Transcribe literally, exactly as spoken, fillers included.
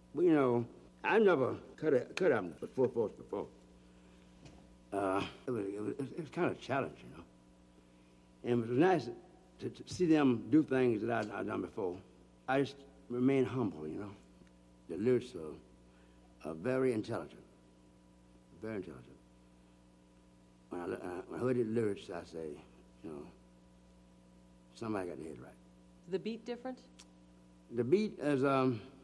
Well, you know, I never cut a cut album with full force before. Uh, it was, it was, it was kind of a challenge, you know. And it was nice to, to see them do things that I'd, I'd done before. I just remain humble, you know. The lyrics are, are very intelligent, very intelligent. When I, uh, when I heard the lyrics, I say, you know, somebody got the head right. The beat different? The beat is, um,